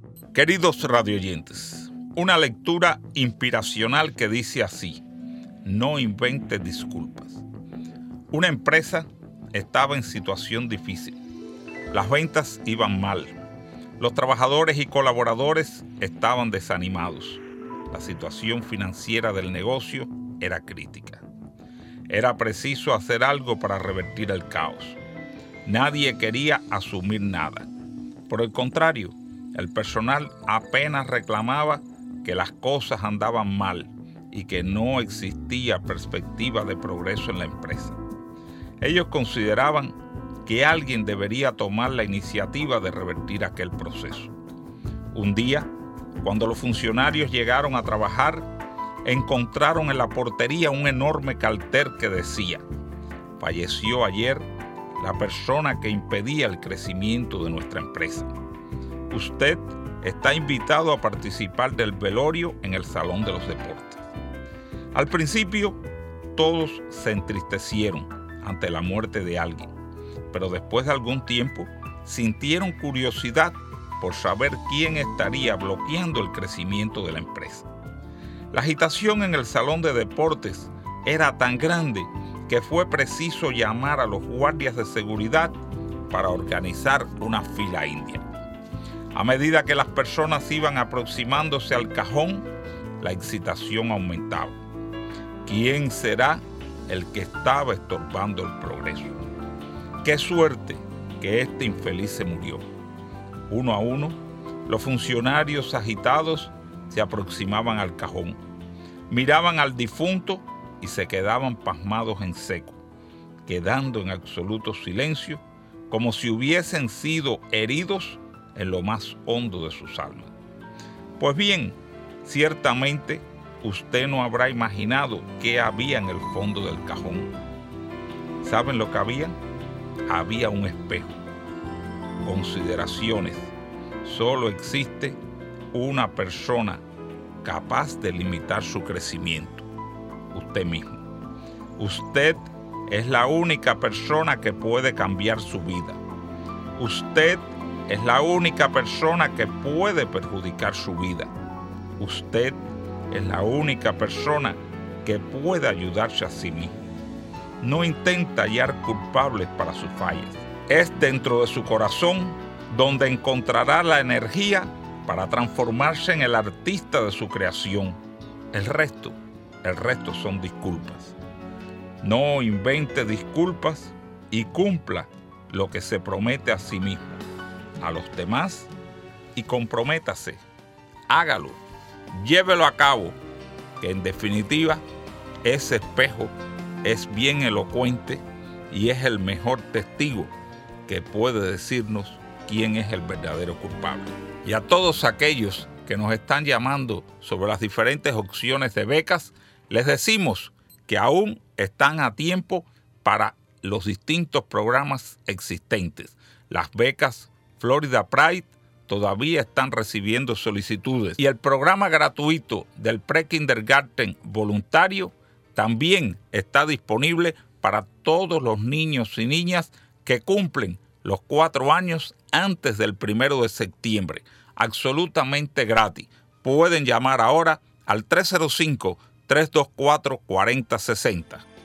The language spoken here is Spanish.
Queridos radioyentes, una lectura inspiracional que dice así: no inventes disculpas. Una empresa estaba en situación difícil. Las ventas iban mal. Los trabajadores y colaboradores estaban desanimados. La situación financiera del negocio era crítica. Era preciso hacer algo para revertir el caos. Nadie quería asumir nada. Por el contrario, el personal apenas reclamaba que las cosas andaban mal y que no existía perspectiva de progreso en la empresa. Ellos consideraban que alguien debería tomar la iniciativa de revertir aquel proceso. Un día, cuando los funcionarios llegaron a trabajar, encontraron en la portería un enorme cartel que decía: falleció ayer la persona que impedía el crecimiento de nuestra empresa. Usted está invitado a participar del velorio en el Salón de los Deportes. Al principio, todos se entristecieron ante la muerte de alguien, pero después de algún tiempo sintieron curiosidad por saber quién estaría bloqueando el crecimiento de la empresa. La agitación en el Salón de Deportes era tan grande que fue preciso llamar a los guardias de seguridad para organizar una fila india. A medida que las personas iban aproximándose al cajón, la excitación aumentaba. ¿Quién será el que estaba estorbando el progreso? ¡Qué suerte que este infeliz se murió! Uno a uno, los funcionarios agitados se aproximaban al cajón, miraban al difunto y se quedaban pasmados en seco, quedando en absoluto silencio, como si hubiesen sido heridos en lo más hondo de sus almas. Pues bien, ciertamente usted no habrá imaginado qué había en el fondo del cajón. ¿Saben lo que había? Había un espejo. Consideraciones. Solo existe una persona capaz de limitar su crecimiento: usted mismo. Usted es la única persona que puede cambiar su vida. Usted es la única persona que puede perjudicar su vida. Usted es la única persona que puede ayudarse a sí mismo. No intenta hallar culpables para sus fallas. Es dentro de su corazón donde encontrará la energía para transformarse en el artista de su creación. El resto son disculpas. No invente disculpas y cumpla lo que se promete a sí mismo, a los demás, y comprométase. Hágalo, llévelo a cabo, que en definitiva ese espejo es bien elocuente y es el mejor testigo que puede decirnos quién es el verdadero culpable. Y a todos aquellos que nos están llamando sobre las diferentes opciones de becas, les decimos que aún están a tiempo para los distintos programas existentes. Las becas Florida Pride todavía están recibiendo solicitudes y el programa gratuito del pre-kindergarten voluntario también está disponible para todos los niños y niñas que cumplen los 4 años antes del 1 de septiembre. Absolutamente gratis. Pueden llamar ahora al 305-324-4060.